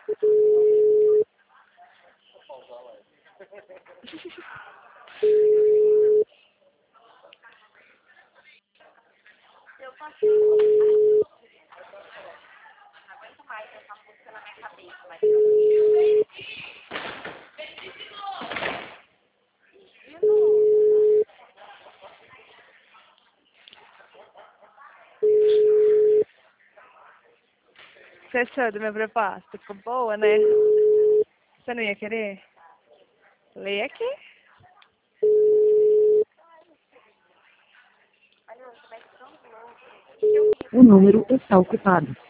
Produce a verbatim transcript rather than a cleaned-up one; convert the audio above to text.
Eu posso. Não aguento mais essa música na minha cabeça, mas. Você achou do meu propósito? Ficou boa, né? Você não ia querer? Leia aqui. O número está ocupado.